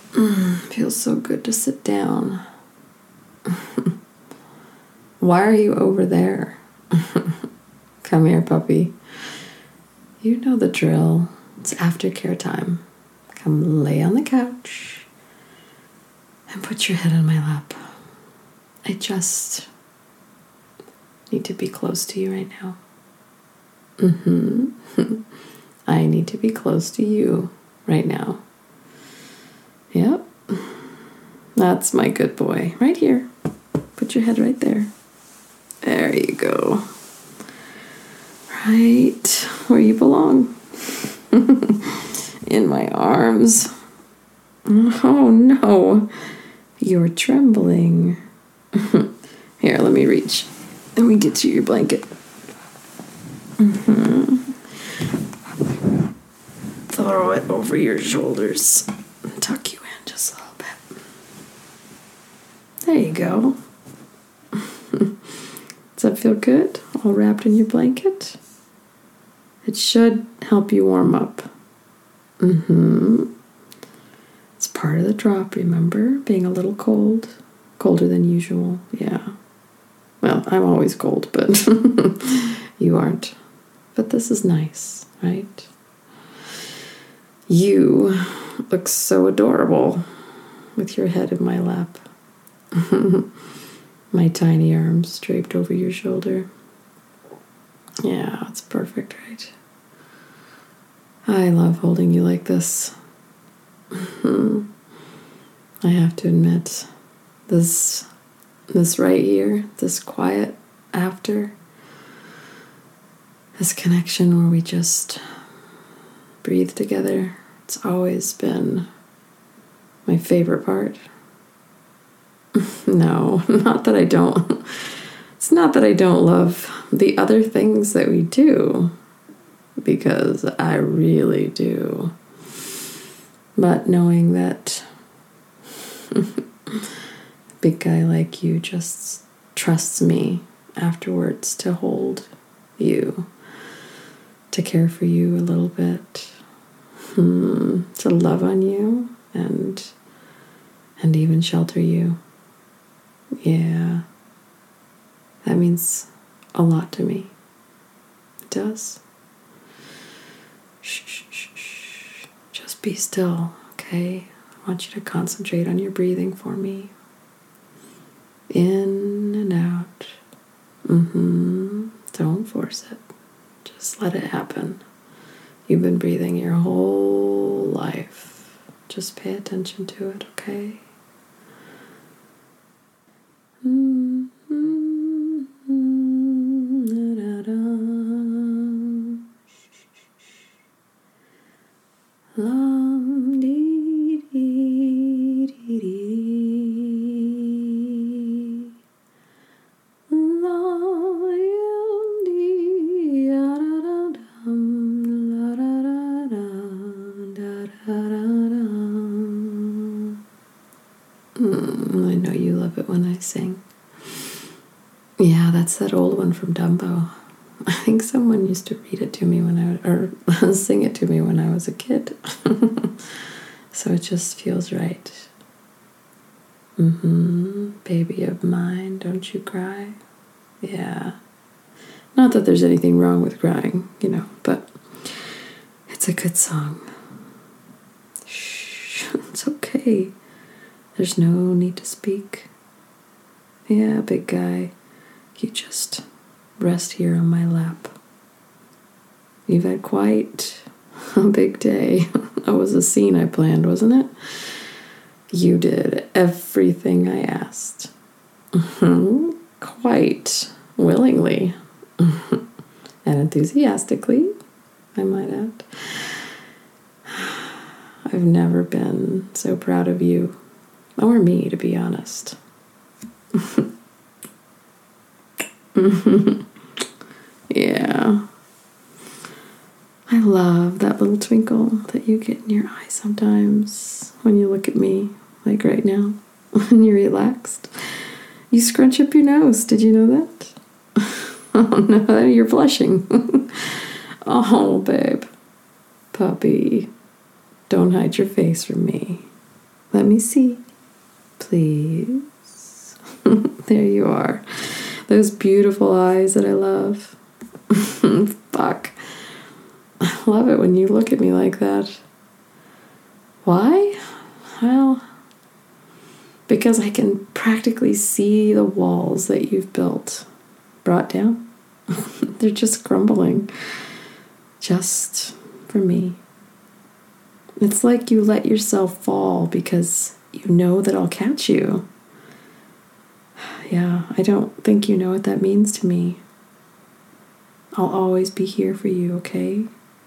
Feels so good to sit down. Why are you over there? Come here, puppy. You know the drill. It's aftercare time. Come lay on the couch and put your head on my lap. I just need to be close to you right now. I need to be close to you right now. Yep. That's my good boy. Right here. Put your head right there. There you go. Right where you belong. In my arms. Oh no. You're trembling. Here, let me reach. Let me get you your blanket. Throw it over your shoulders. Tuck you in just a little bit. There you go. Does that feel good? All wrapped in your blanket? It should help you warm up. It's part of the drop, remember? Being a little cold. Colder than usual, yeah. Well, I'm always cold, but you aren't. But this is nice, right? You look so adorable with your head in my lap. My tiny arms draped over your shoulder. Yeah, it's perfect, right? I love holding you like this. I have to admit, this right here, this quiet after, this connection where we just breathe together, it's always been my favorite part. No, not that I don't. It's not that I don't love the other things that we do, because I really do. But knowing that a big guy like you just trusts me afterwards to hold you, to care for you a little bit, to love on you and even shelter you. Yeah, that means a lot to me. It does. Shh, shh, shh. Just be still, okay? I want you to concentrate on your breathing for me. In and out. Don't force it. Just let it happen. You've been breathing your whole life. Just pay attention to it, okay? Lam dee dee dee dee. Lam dee da da dum la da da da da da. I know you love it when I sing. Yeah, that's that old one from Dumbo. I think someone used to read it to me or sing it to me when I was a kid. So it just feels right. Baby of mine, don't you cry? Yeah. Not that there's anything wrong with crying, but it's a good song. Shh, it's okay. There's no need to speak. Yeah, big guy. You just rest here on my lap. You've had quite a big day. That was a scene I planned, wasn't it? You did everything I asked. Quite willingly. And enthusiastically, I might add. I've never been so proud of you. Or me, to be honest. Yeah. I love that little twinkle that you get in your eye sometimes when you look at me, like right now, when you're relaxed. You scrunch up your nose. Did you know that? Oh no, you're blushing. Oh, babe. Puppy. Don't hide your face from me. Let me see. Please. There you are. Those beautiful eyes that I love. Fuck. I love it when you look at me like that. Why? Well, because I can practically see the walls that you've brought down. They're just crumbling. Just for me. It's like you let yourself fall because you know that I'll catch you. Yeah, I don't think you know what that means to me. I'll always be here for you, okay?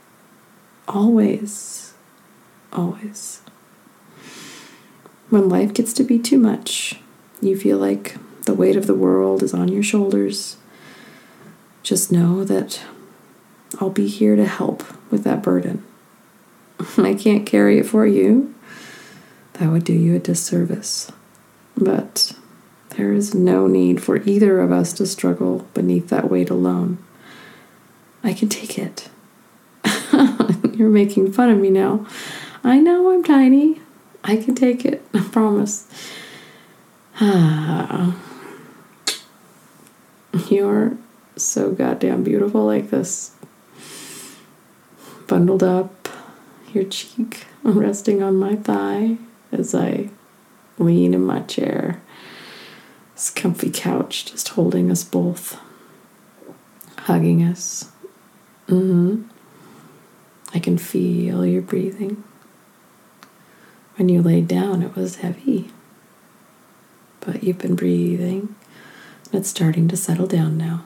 Always. Always. When life gets to be too much, you feel like the weight of the world is on your shoulders, just know that I'll be here to help with that burden. I can't carry it for you. That would do you a disservice. But there is no need for either of us to struggle beneath that weight alone. I can take it. You're making fun of me now. I know I'm tiny. I can take it. I promise. You're so goddamn beautiful like this. Bundled up, your cheek resting on my thigh as I lean in my chair. This comfy couch just holding us both, hugging us. I can feel your breathing. When you laid down, it was heavy, but you've been breathing, and it's starting to settle down now.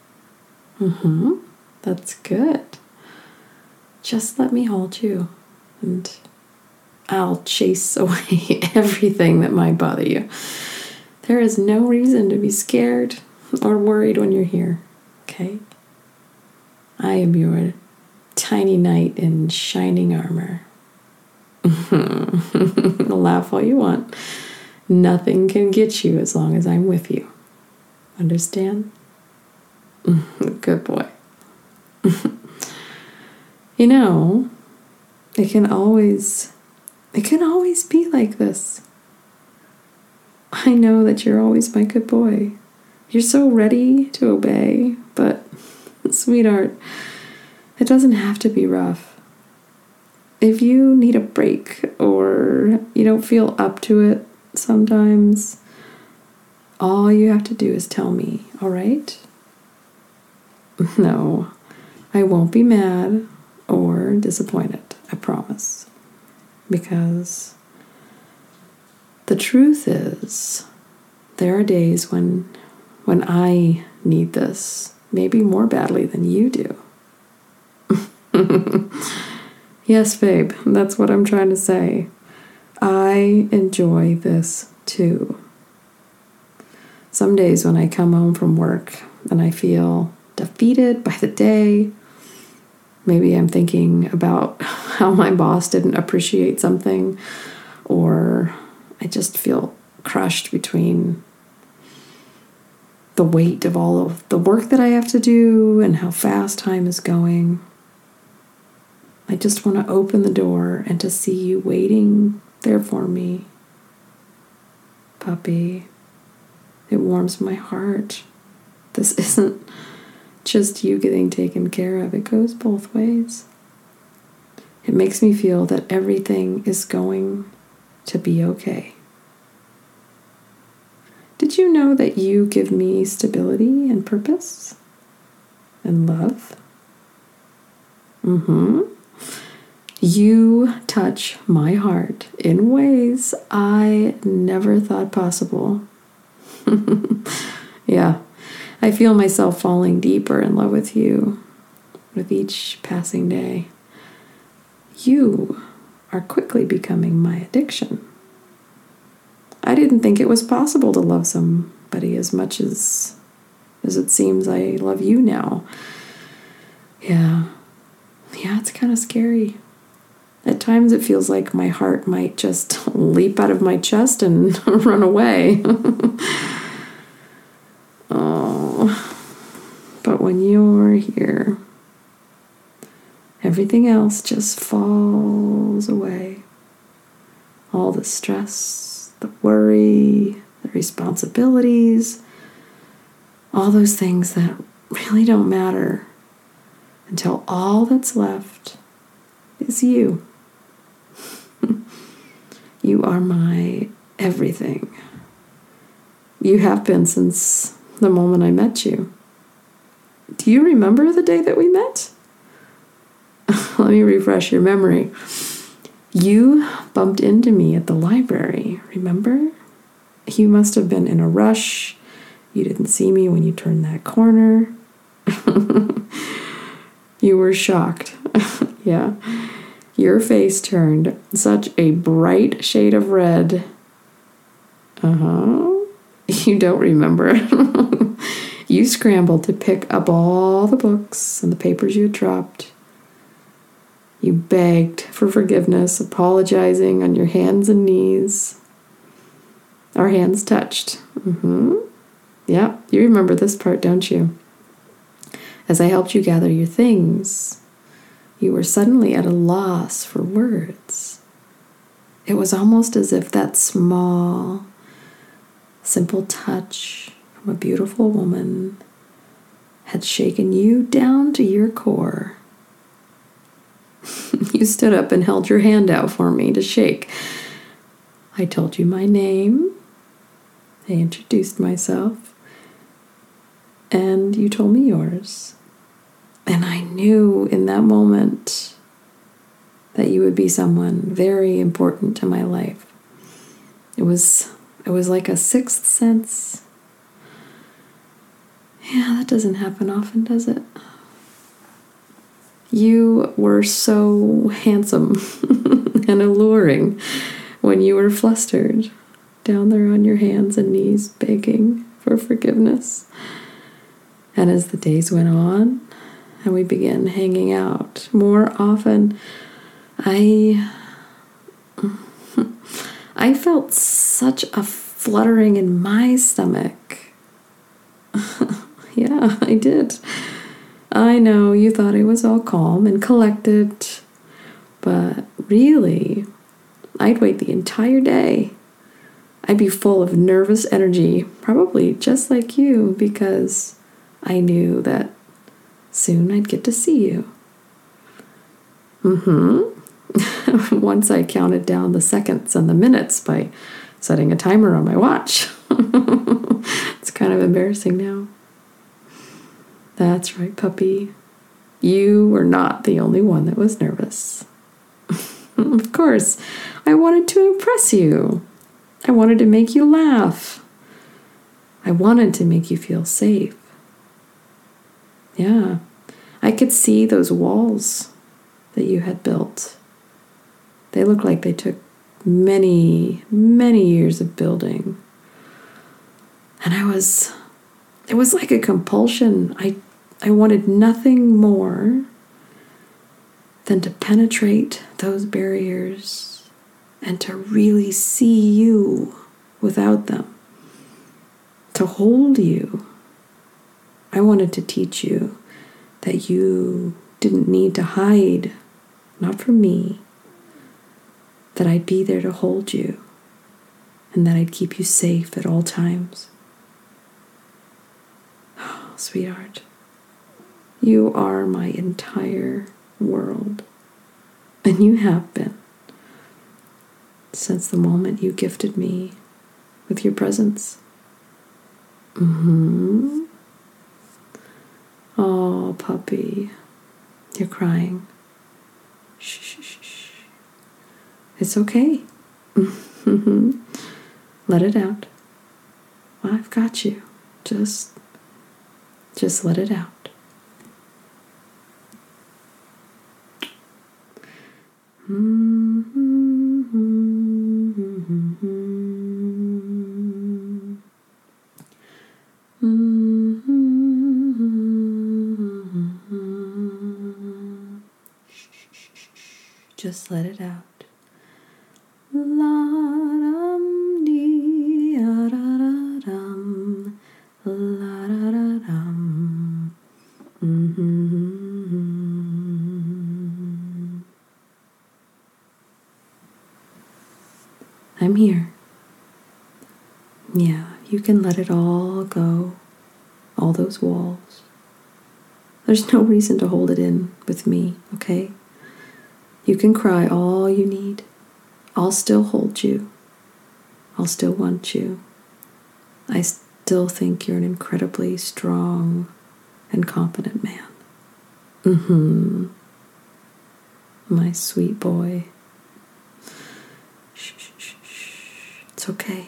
That's good. Just let me hold you, and I'll chase away everything that might bother you. There is no reason to be scared or worried when you're here, okay? I am your tiny knight in shining armor. Laugh all you want. Nothing can get you as long as I'm with you. Understand? Good boy. You know, it can always be like this. I know that you're always my good boy. You're so ready to obey, but sweetheart, it doesn't have to be rough. If you need a break or you don't feel up to it sometimes, all you have to do is tell me, all right? No, I won't be mad or disappointed, I promise. Because the truth is, there are days when I need this, maybe more badly than you do. Yes, babe, that's what I'm trying to say. I enjoy this too. Some days when I come home from work and I feel defeated by the day, maybe I'm thinking about how my boss didn't appreciate something, or I just feel crushed between the weight of all of the work that I have to do and how fast time is going. I just want to open the door and to see you waiting there for me. Puppy, it warms my heart. This isn't just you getting taken care of. It goes both ways. It makes me feel that everything is going to be okay. Did you know that you give me stability and purpose and love? You touch my heart in ways I never thought possible. Yeah, I feel myself falling deeper in love with you with each passing day. You are quickly becoming my addiction. I didn't think it was possible to love somebody as much as it seems I love you now. Yeah, it's kind of scary. At times it feels like my heart might just leap out of my chest and run away. Oh, but when you're here, everything else just falls away. all the stress, the worry, the responsibilities, all those things that really don't matter until all that's left is you. You are my everything. You have been since the moment I met you. Do you remember the day that we met? Let me refresh your memory. You bumped into me at the library, remember? You must have been in a rush. You didn't see me when you turned that corner. You were shocked. Yeah. Your face turned such a bright shade of red. You don't remember. You scrambled to pick up all the books and the papers you had dropped. You begged for forgiveness, apologizing on your hands and knees. Our hands touched. Yeah, you remember this part, don't you? As I helped you gather your things, you were suddenly at a loss for words. It was almost as if that small, simple touch from a beautiful woman had shaken you down to your core. You stood up and held your hand out for me to shake. I told you my name. I introduced myself. And you told me yours. And I knew in that moment that you would be someone very important to my life. It was like a sixth sense. Yeah, that doesn't happen often, does it? You were so handsome and alluring when you were flustered, down there on your hands and knees begging for forgiveness. And as the days went on and we began hanging out more often, I felt such a fluttering in my stomach. Yeah, I did. I know you thought I was all calm and collected, but really, I'd wait the entire day. I'd be full of nervous energy, probably just like you, because I knew that soon I'd get to see you. Once I counted down the seconds and the minutes by setting a timer on my watch. It's kind of embarrassing now. That's right, puppy. You were not the only one that was nervous. Of course, I wanted to impress you. I wanted to make you laugh. I wanted to make you feel safe. Yeah, I could see those walls that you had built. They looked like they took many, many years of building. And it was like a compulsion. I wanted nothing more than to penetrate those barriers and to really see you without them, to hold you. I wanted to teach you that you didn't need to hide, not from me, that I'd be there to hold you and that I'd keep you safe at all times. Oh, sweetheart, you are my entire world, and you have been since the moment you gifted me with your presence. Oh, puppy, you're crying. Shh, shh, shh, shh. It's okay. Let it out. I've got you. Just let it out. Just let it out. La-dum-dee-da-da-da-dum. La-da-da-dum. I'm here. Yeah, you can let it all go, all those walls. There's no reason to hold it in with me, okay? You can cry all you need. I'll still hold you. I'll still want you. I still think you're an incredibly strong and competent man. My sweet boy. Shh, shh, shh, shh. It's okay.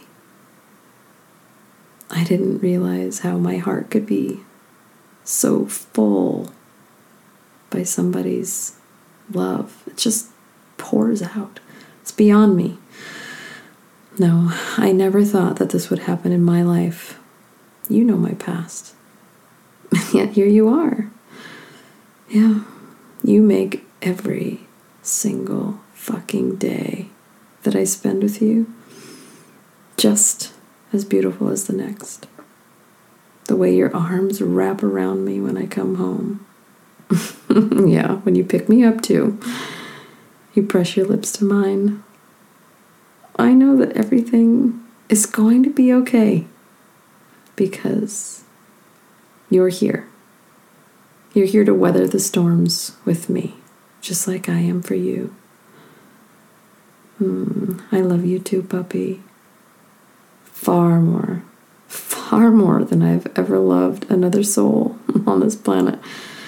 I didn't realize how my heart could be so full by somebody's love. It just pours out. It's beyond me. No, I never thought that this would happen in my life. You know my past. Yet here you are. Yeah, you make every single fucking day that I spend with you just as beautiful as the next. The way your arms wrap around me when I come home. Yeah, when you pick me up too. You press your lips to mine. I know that everything is going to be okay because you're here. You're here to weather the storms with me, just like I am for you. I love you too, puppy. Far more than I've ever loved another soul on this planet.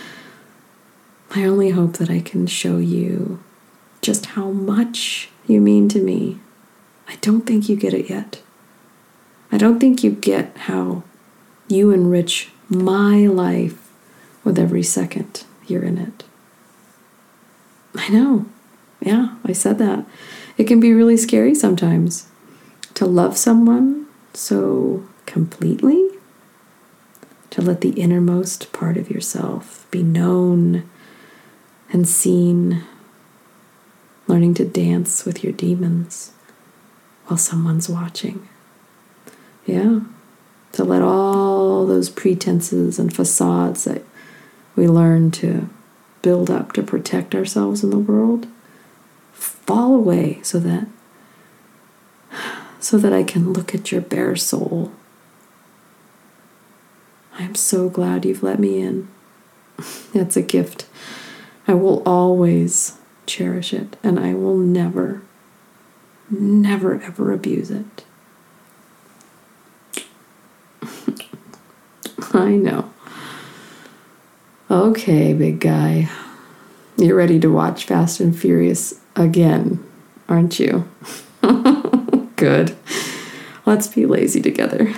I only hope that I can show you just how much you mean to me. I don't think you get it yet. I don't think you get how you enrich my life with every second you're in it. I know. Yeah, I said that. It can be really scary sometimes to love someone so completely, to let the innermost part of yourself be known and seen, learning to dance with your demons while someone's watching. Yeah, to let all those pretenses and facades that we learn to build up to protect ourselves in the world fall away so that I can look at your bare soul. I'm so glad you've let me in. It's a gift. I will always cherish it, and I will never, ever abuse it. I know. Okay, big guy. You're ready to watch Fast and Furious again, aren't you? Good. Let's be lazy together.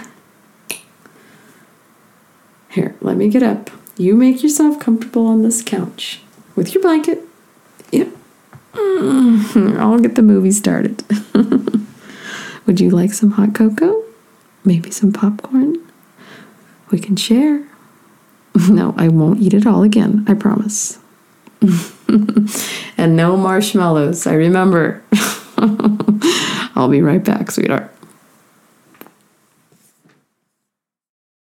Here, let me get up. You make yourself comfortable on this couch with your blanket. Yep. I'll get the movie started. Would you like some hot cocoa? Maybe some popcorn? We can share. No, I won't eat it all again, I promise. And no marshmallows, I remember. I'll be right back, sweetheart.